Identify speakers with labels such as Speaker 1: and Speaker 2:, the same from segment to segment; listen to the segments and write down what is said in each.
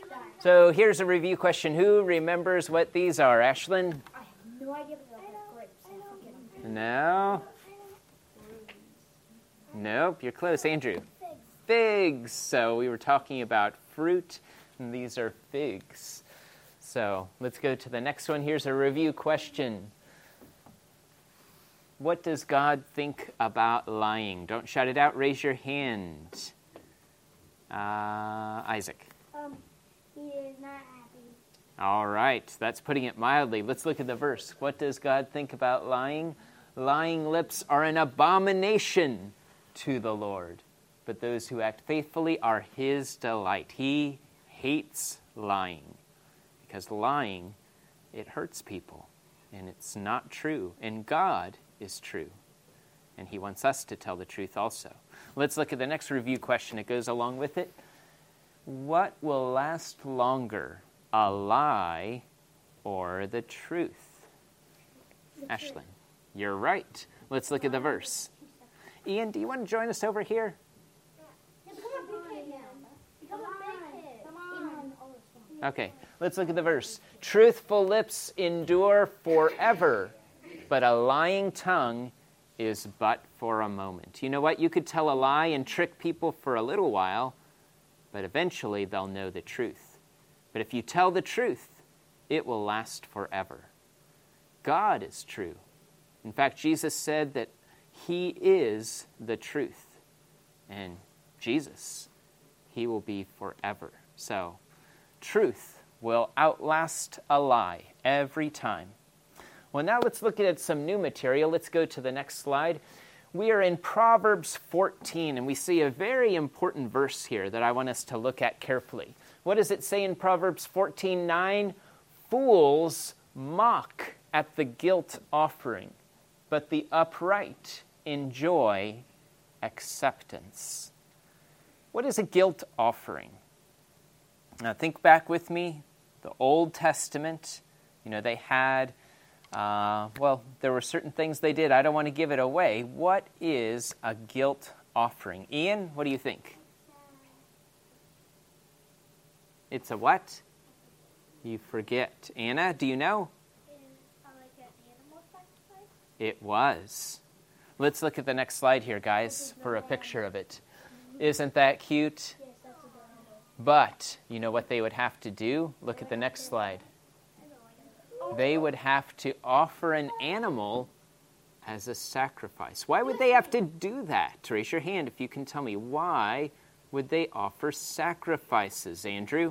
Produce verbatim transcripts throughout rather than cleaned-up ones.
Speaker 1: So here's a review question. Who remembers what these are? Ashlyn?
Speaker 2: I have no idea, but they're grapes. I forget them.
Speaker 1: No. Nope, you're close. Andrew? Figs. So we were talking about fruit, and these are figs. So let's go to the next one. Here's a review question. What does God think about lying? Don't shout it out. Raise your hand. Uh, Isaac.
Speaker 2: Um, he is not happy.
Speaker 1: All right. That's putting it mildly. Let's look at the verse. What does God think about lying? Lying lips are an abomination to the Lord, but those who act faithfully are his delight. He hates lying because lying, it hurts people, and it's not true. And God is true, and he wants us to tell the truth also. Let's look at the next review question. It goes along with it. What will last longer, a lie or the truth?
Speaker 2: The
Speaker 1: Ashlyn,
Speaker 2: truth.
Speaker 1: you're right. Let's look at the verse. Ian, do you want to join us over here?
Speaker 2: Yeah, become a big kid now. Become a big kid. Come on.
Speaker 1: Okay, let's look at the verse. Truthful lips endure forever, but a lying tongue is but for a moment. You know what? You could tell a lie and trick people for a little while, but eventually they'll know the truth. But if you tell the truth, it will last forever. God is true. In fact, Jesus said that he is the truth. And Jesus, he will be forever. So, truth will outlast a lie every time. Well, now let's look at some new material. Let's go to the next slide. We are in Proverbs fourteen, and we see a very important verse here that I want us to look at carefully. What does it say in Proverbs fourteen nine? Fools mock at the guilt offering, but the upright enjoy acceptance. What is a guilt offering? Now think back with me, the Old Testament, you know, they had, uh, well, there were certain things they did. I don't want to give it away. What is a guilt offering? Ian, what do you think? It's a what? You forget. Anna, do you know? It was. Let's look at the next slide here, guys, for a picture of it. Isn't that cute? But you know what they would have to do? Look at the next slide. They would have to offer an animal as a sacrifice. Why would they have to do that? Raise your hand if you can tell me. Why would they offer sacrifices, Andrew?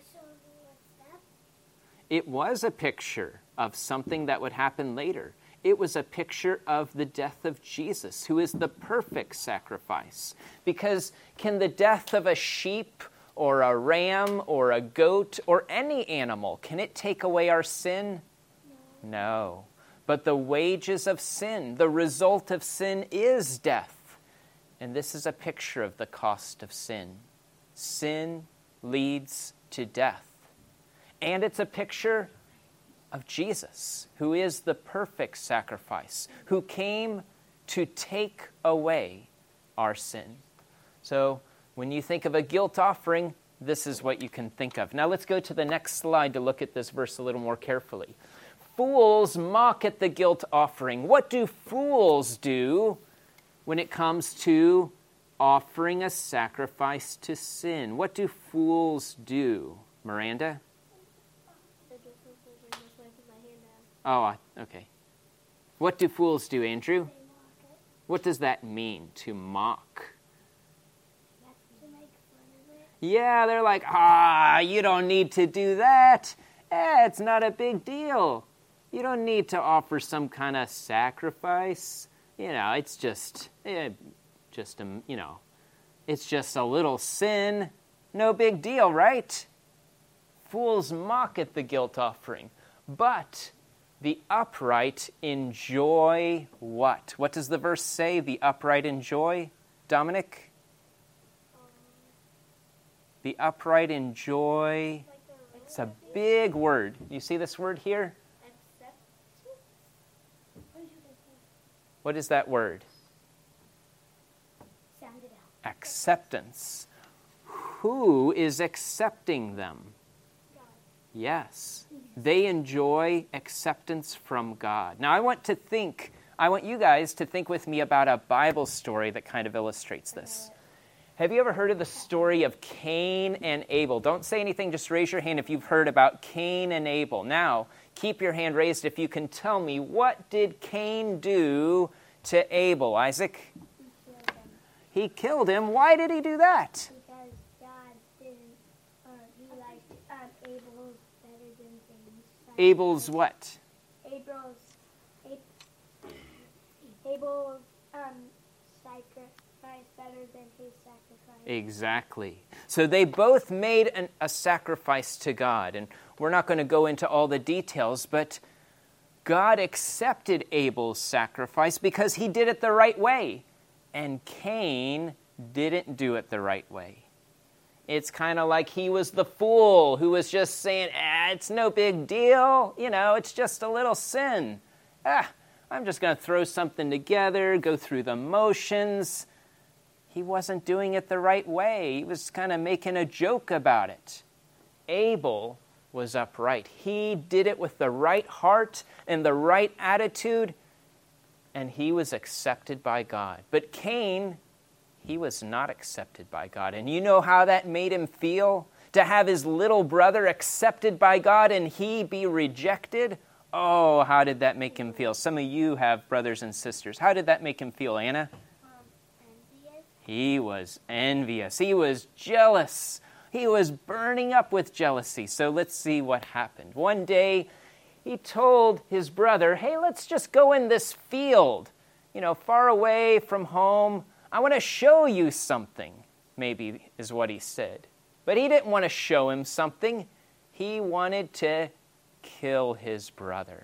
Speaker 1: It was a picture of something that would happen later. It was a picture of the death of Jesus, who is the perfect sacrifice. Because can the death of a sheep or a ram or a goat or any animal, can it take away our sin? No. No. But the wages of sin, the result of sin is death. And this is a picture of the cost of sin. Sin leads to death. And it's a picture of Jesus, who is the perfect sacrifice, who came to take away our sin. So when you think of a guilt offering, this is what you can think of. Now let's go to the next slide to look at this verse a little more carefully. Fools mock at the guilt offering. What do fools do when it comes to offering a sacrifice to sin? What do fools do? Miranda? Oh, okay. What do fools do, Andrew? What does that mean, to mock? Yeah, they're like, ah, you don't need to do that. Eh, it's not a big deal. You don't need to offer some kind of sacrifice. You know, it's just, eh, just a, you know, it's just a little sin. No big deal, right? Fools mock at the guilt offering. But the upright enjoy what? What does the verse say the upright enjoy? Dominic? The upright enjoy. It's a big word. You see this word here? What is that word?
Speaker 2: Sound it out.
Speaker 1: Acceptance. Who is accepting them? Yes. They enjoy acceptance from God. Now, I want to think, I want you guys to think with me about a Bible story that kind of illustrates this. Have you ever heard of the story of Cain and Abel? Don't say anything, just raise your hand if you've heard about Cain and Abel. Now, keep your hand raised if you can tell me, what did Cain do to Abel? Isaac?
Speaker 2: He killed him.
Speaker 1: He killed him. Why did he do that?
Speaker 2: Because God didn't, uh, he liked um, Abel's better than Cain's.
Speaker 1: Abel's what?
Speaker 2: Abel's, Ab- Abel's um, sacrifice better than his sacrifice.
Speaker 1: Exactly. So they both made an, a sacrifice to God. And we're not going to go into all the details, but God accepted Abel's sacrifice because he did it the right way. And Cain didn't do it the right way. It's kind of like he was the fool who was just saying, ah, it's no big deal. You know, it's just a little sin. Ah, I'm just going to throw something together, go through the motions. He wasn't doing it the right way. He was kind of making a joke about it. Abel was upright. He did it with the right heart and the right attitude, and he was accepted by God. But Cain, he was not accepted by God. And you know how that made him feel? To have his little brother accepted by God and he be rejected? Oh, how did that make him feel? Some of you have brothers and sisters. How did that make him feel, Anna? He was envious. He was jealous. He was burning up with jealousy. So let's see what happened. One day, he told his brother, hey, let's just go in this field, you know, far away from home. I want to show you something, maybe is what he said. But he didn't want to show him something. He wanted to kill his brother.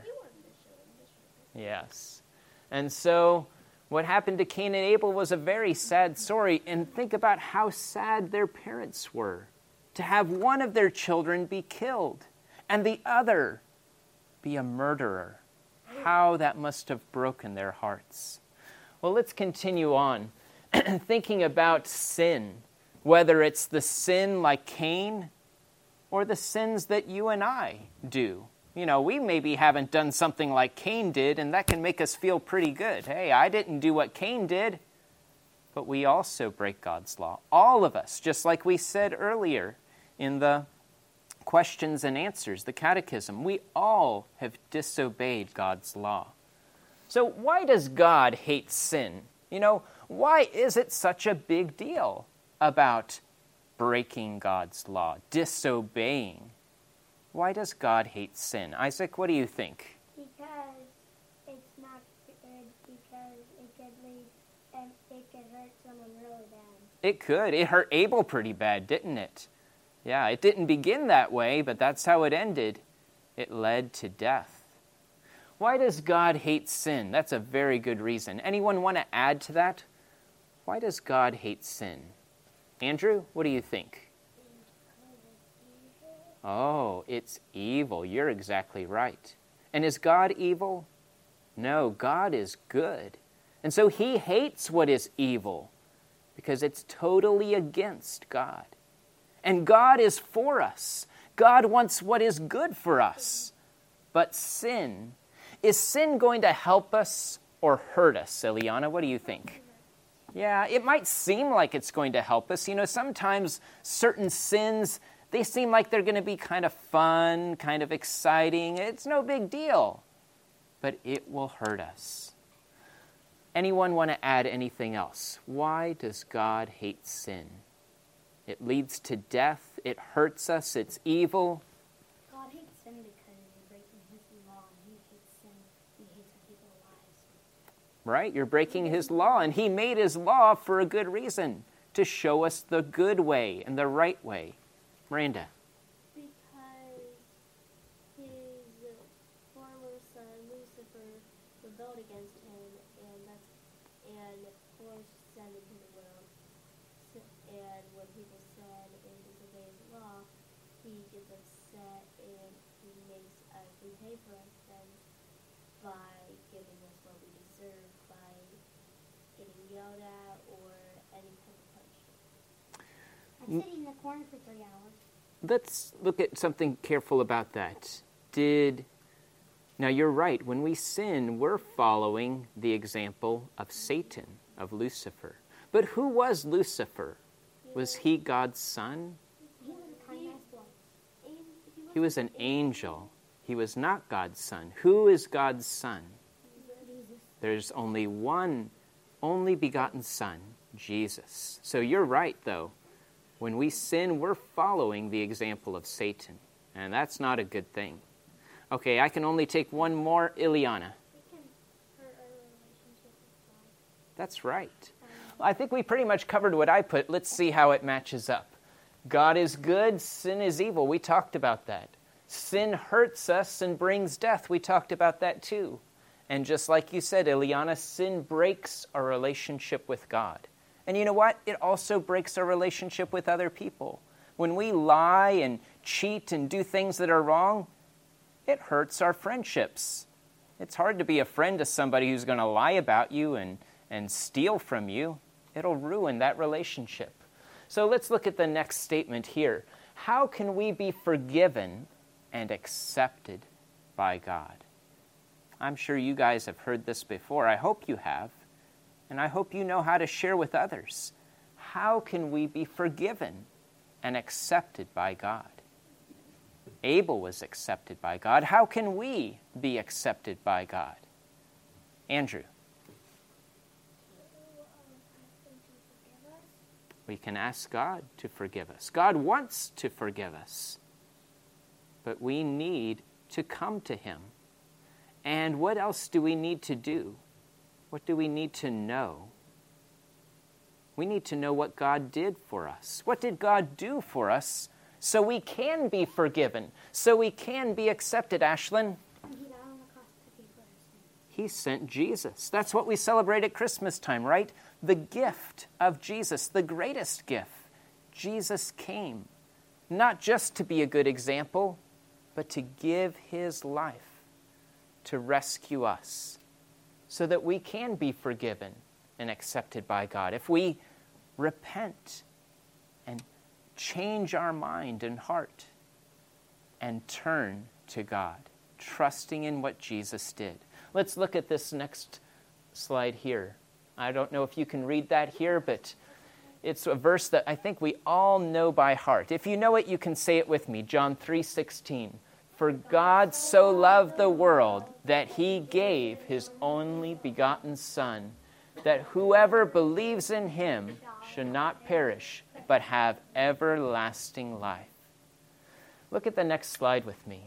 Speaker 1: Yes. And so what happened to Cain and Abel was a very sad story. And think about how sad their parents were to have one of their children be killed and the other be a murderer. How that must have broken their hearts. Well, let's continue on thinking about sin, whether it's the sin like Cain or the sins that you and I do. You know, we maybe haven't done something like Cain did, and that can make us feel pretty good. Hey, I didn't do what Cain did, but we also break God's law. All of us, just like we said earlier in the questions and answers, the catechism, we all have disobeyed God's law. So why does God hate sin? You know, why is it such a big deal about breaking God's law, disobeying? Why does God hate sin? Isaac, what do you think?
Speaker 2: Because it's not good, because it could lead and it could hurt someone really bad.
Speaker 1: It could. It hurt Abel pretty bad, didn't it? Yeah, it didn't begin that way, but that's how it ended. It led to death. Why does God hate sin? That's a very good reason. Anyone want to add to that? Why does God hate sin? Andrew, what do you think? Oh, it's evil. You're exactly right. And is God evil? No, God is good. And so he hates what is evil because it's totally against God. And God is for us. God wants what is good for us. But sin, is sin going to help us or hurt us? Eliana, what do you think? Yeah, it might seem like it's going to help us. You know, sometimes certain sins, they seem like they're going to be kind of fun, kind of exciting. It's no big deal. But it will hurt us. Anyone want to add anything else? Why does God hate sin? It leads to death. It hurts us. It's evil.
Speaker 2: God hates sin because you're breaking his law, and he hates sin. He hates when people lie.
Speaker 1: Right? You're breaking his law, and he made his law for a good reason, to show us the good way and the right way. Miranda.
Speaker 3: Because his former son Lucifer rebelled against him, and that's and forced sin into the world. So, and when people sin and disobey his law, he gets upset and he makes us repay for our sins by giving us what we deserve, by getting yelled at or any kind of punishment.
Speaker 2: I'm sitting in the corner for three hours.
Speaker 1: let's look at something careful about that. Did, now you're right, when we sin, we're following the example of Satan, of Lucifer. But who was Lucifer? Was he God's son?
Speaker 2: He was a kind of one.
Speaker 1: He was an angel. He was not God's son. Who is God's son? There's only one, only begotten Son, Jesus. So you're right, though. When we sin, we're following the example of Satan. And that's not a good thing. Okay, I can only take one more. Ileana.
Speaker 3: It can hurt our relationship with God.
Speaker 1: That's right. Well, I think we pretty much covered what I put. Let's see how it matches up. God is good, sin is evil. We talked about that. Sin hurts us and brings death. We talked about that too. And just like you said, Ileana, sin breaks our relationship with God. And you know what? It also breaks our relationship with other people. When we lie and cheat and do things that are wrong, it hurts our friendships. It's hard to be a friend to somebody who's going to lie about you and, and steal from you. It'll ruin that relationship. So let's look at the next statement here. How can we be forgiven and accepted by God? I'm sure you guys have heard this before. I hope you have. And I hope you know how to share with others. How can we be forgiven and accepted by God? Abel was accepted by God. How can we be accepted by God? Andrew. We can ask God to forgive us. God wants to forgive us. But we need to come to Him. And what else do we need to do? What do we need to know? We need to know what God did for us. What did God do for us so we can be forgiven, so we can be accepted, Ashlyn?
Speaker 2: He died on the cross to pay for our sins.
Speaker 1: He sent Jesus. That's what we celebrate at Christmas time, right? The gift of Jesus, the greatest gift. Jesus came, not just to be a good example, but to give His life to rescue us so that we can be forgiven and accepted by God. If we repent and change our mind and heart and turn to God, trusting in what Jesus did. Let's look at this next slide here. I don't know if you can read that here, but it's a verse that I think we all know by heart. If you know it, you can say it with me. John three sixteen. For God so loved the world that He gave His only begotten Son, that whoever believes in Him should not perish, but have everlasting life. Look at the next slide with me.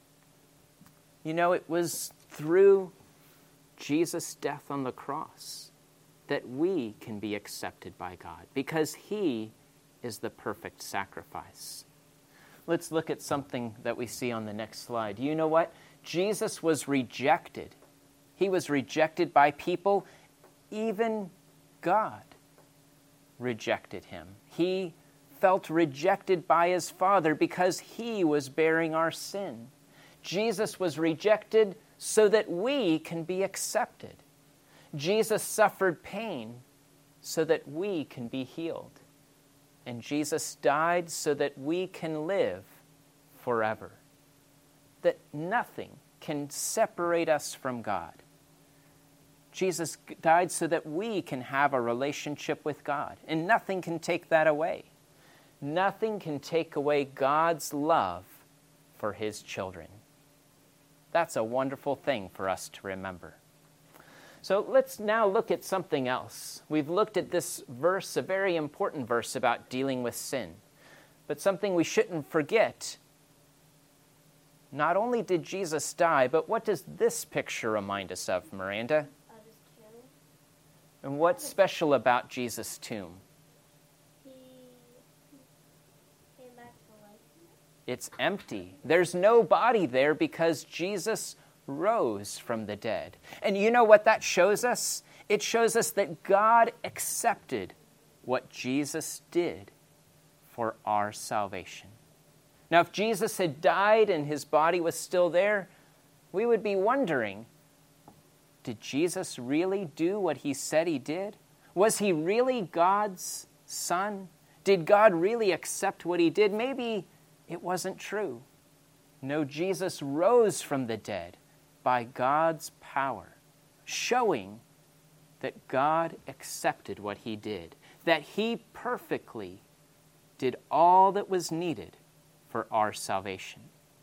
Speaker 1: You know, it was through Jesus' death on the cross that we can be accepted by God, because He is the perfect sacrifice. Let's look at something that we see on the next slide. You know what? Jesus was rejected. He was rejected by people. Even God rejected Him. He felt rejected by His Father because He was bearing our sin. Jesus was rejected so that we can be accepted. Jesus suffered pain so that we can be healed. And Jesus died so that we can live forever. That nothing can separate us from God. Jesus died so that we can have a relationship with God. And nothing can take that away. Nothing can take away God's love for His children. That's a wonderful thing for us to remember. So let's now look at something else. We've looked at this verse, a very important verse about dealing with sin. But something we shouldn't forget. Not only did Jesus die, but what does this picture remind us of, Miranda?
Speaker 3: Of His tomb.
Speaker 1: And what's special about Jesus' tomb?
Speaker 3: He came back to life.
Speaker 1: It's empty. There's no body there because Jesus rose from the dead. And you know what that shows us? It shows us that God accepted what Jesus did for our salvation. Now, if Jesus had died and His body was still there, we would be wondering, did Jesus really do what He said He did? Was He really God's Son? Did God really accept what He did? Maybe It wasn't true. No, Jesus rose from the dead by God's power, showing that God accepted what he did, that he perfectly did all that was needed for our salvation.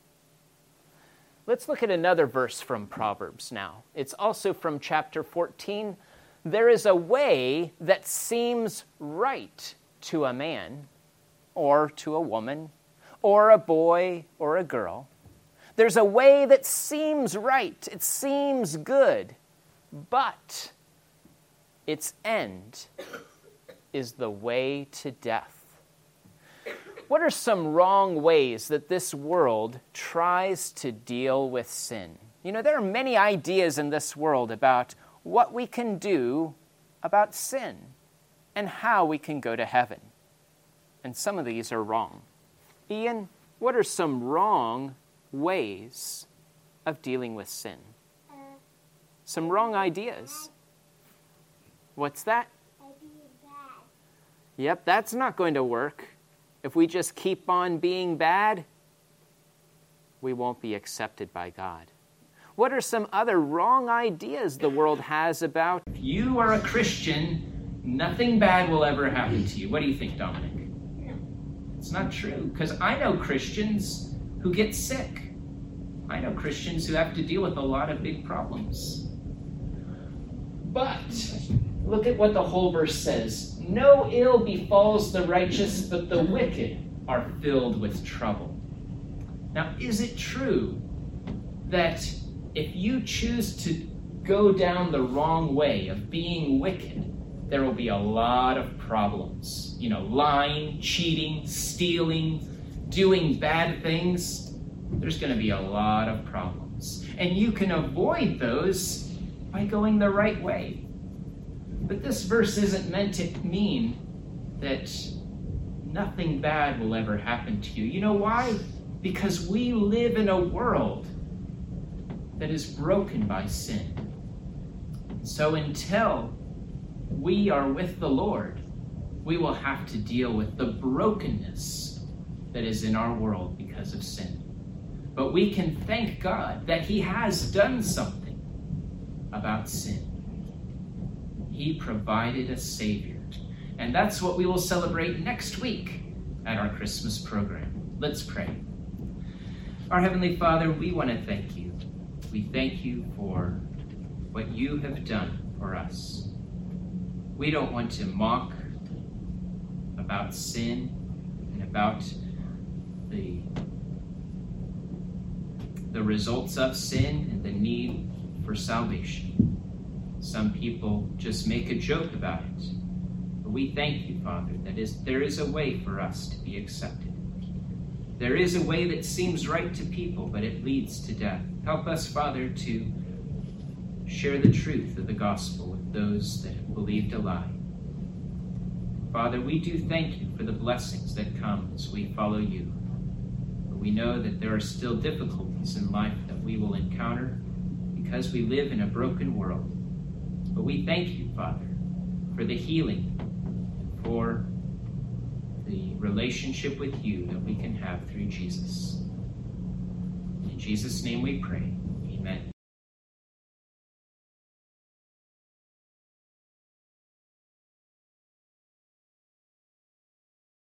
Speaker 1: Let's look at another verse from Proverbs now. It's also from chapter fourteen. There is a way that seems right to a man, or to a woman, or a boy, or a girl. There's a way that seems right. It seems good, but its end is the way to death. What are some wrong ways that this world tries to deal with sin? You know, there are many ideas in this world about what we can do about sin and how we can go to heaven. And some of these are wrong. Ian, what are some wrong ways of dealing with sin?
Speaker 2: Uh,
Speaker 1: Some wrong ideas. What's that?
Speaker 2: I be bad.
Speaker 1: Yep, that's not going to work. If we just keep on being bad, we won't be accepted by God. What are some other wrong ideas the world has about? If you are a Christian, nothing bad will ever happen to you. What do you think, Dominic? It's not true, because I know Christians who get sick. I know Christians who have to deal with a lot of big problems. But look at what the whole verse says. No ill befalls the righteous, but the wicked are filled with trouble. Now, is it true that if you choose to go down the wrong way of being wicked, there will be a lot of problems? You know, lying, cheating, stealing, doing bad things. There's going to be a lot of problems. And you can avoid those by going the right way. But this verse isn't meant to mean that nothing bad will ever happen to you. You know why? Because we live in a world that is broken by sin. So until we are with the Lord, we will have to deal with the brokenness that is in our world because of sin. But we can thank God that he has done something about sin. He provided a Savior. And that's what we will celebrate next week at our Christmas program. Let's pray. Our Heavenly Father, we want to thank you. We thank you for what you have done for us. We don't want to mock about sin and about the, the results of sin and the need for salvation. Some people just make a joke about it. But we thank you, Father, that is, there is a way for us to be accepted. There is a way that seems right to people, but it leads to death. Help us, Father, to share the truth of the gospel with those that have believed a lie. Father, we do thank you for the blessings that come as we follow you. But we know that there are still difficulties in life that we will encounter because we live in a broken world. But we thank you, Father, for the healing, for the relationship with you that we can have through Jesus. In Jesus' name we pray.